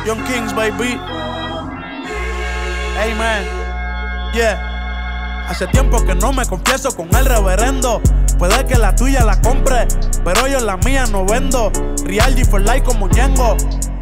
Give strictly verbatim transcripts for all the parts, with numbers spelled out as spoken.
Young Kings, baby. Hey, man. Yeah. Hace tiempo que no me confieso con el reverendo. Puede que la tuya la compre, pero yo la mía no vendo. Real G for life como Ñengo.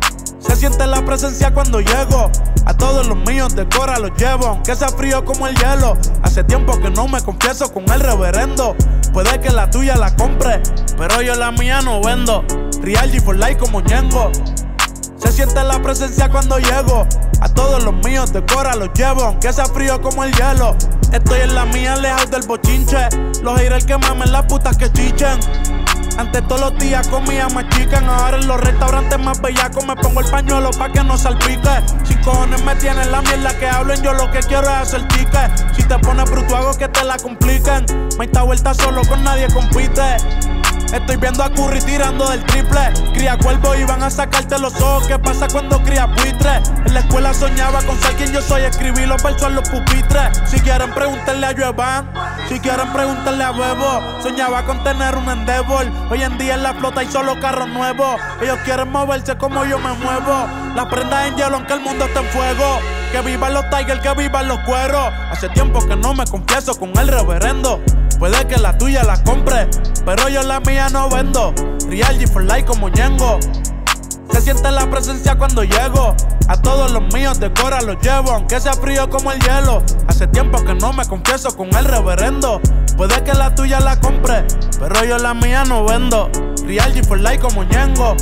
Se siente la presencia cuando llego. A todos los míos de Cora los llevo, aunque sea frío como el hielo. Hace tiempo que no me confieso con el reverendo. Puede que la tuya la compre, pero yo la mía no vendo. Real G for life como Ñengo. Se siente la presencia cuando llego. A todos los míos de Cora los llevo, aunque sea frío como el hielo. Estoy en la mía, lejos del bochinche. Los haters que mamen, las putas que chichen. Antes todos los días comía más chicken. Ahora en los restaurantes más bellacos me pongo el pañuelo pa' que no salpique. Sin cojones me tienen la mierda que hablen. Yo lo que quiero es hacer tique. Si te pones bruto hago que te la compliquen. Me está vuelta solo, con nadie compite. Estoy viendo a Curry tirando del triple. Cría cuervo y van a sacarte los ojos. ¿Qué pasa cuando cría buitre? En la escuela soñaba con ser quien yo soy. Escribí los versos en los pupitres. Si quieren preguntarle a Joevan, si quieren preguntarle a Bebo. Soñaba con tener un Endeavor. Hoy en día en la flota hay solo carros nuevos. Ellos quieren moverse como yo me muevo. Las prendas en hielo aunque el mundo esté en fuego. Que vivan los Tigers, que vivan los cueros. Hace tiempo que no me confieso con el reverendo. Puede que la tuya la compre, pero yo la mía no vendo. Real G for life como Ñengo. Se siente la presencia cuando llego. A todos los míos de Cora los llevo, aunque sea frío como el hielo. Hace tiempo que no me confieso con el reverendo. Puede que la tuya la compre, pero yo la mía no vendo. Real G for life como Ñengo.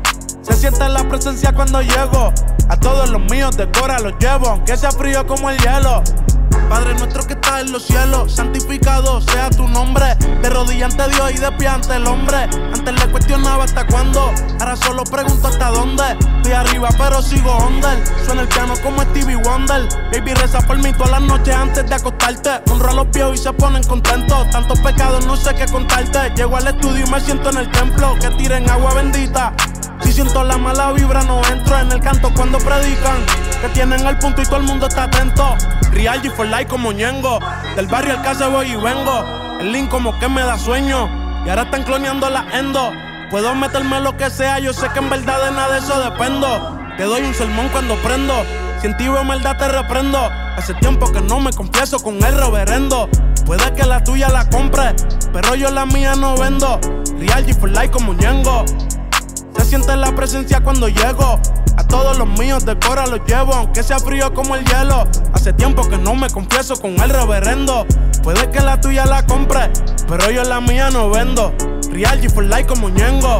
Se siente la presencia cuando llego. A todos los míos de Cora los llevo, aunque sea frío como el hielo. Padre nuestro que estás en los cielos, santificado sea tu nombre. De rodilla ante Dios y de pie ante el hombre. Antes le cuestionaba hasta cuándo, ahora solo pregunto hasta dónde. Estoy arriba pero sigo under. Suena el piano como Stevie Wonder. Baby reza por mí todas las noches antes de acostarte. Honro a los viejos y se ponen contentos. Tantos pecados no sé qué contarte. Llego al estudio y me siento en el templo. Que tiren agua bendita. Si siento la mala vibra no entro en el canto cuando predican. Que tienen el punto y todo el mundo está atento. Real G for life como Ñengo. Del barrio al casa voy y vengo. El link como que me da sueño. Y ahora están cloneando la endo. Puedo meterme lo que sea, yo sé que en verdad de nada de eso dependo. Te doy un sermón cuando prendo. Si en ti veo maldad te reprendo. Hace tiempo que no me confieso con el reverendo. Puede que la tuya la compre, pero yo la mía no vendo. Real G for life como Ñengo. Se siente la presencia cuando llego. A todos los míos de Cora los llevo, aunque sea frío como el hielo. Hace tiempo que no me confieso con el reverendo. Puede que la tuya la compre, pero yo la mía no vendo. Real G for life como Ñengo.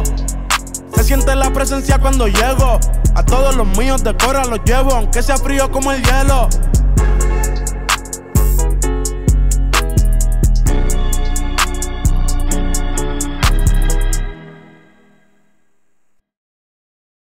Se siente la presencia cuando llego. A todos los míos de Cora los llevo, aunque sea frío como el hielo.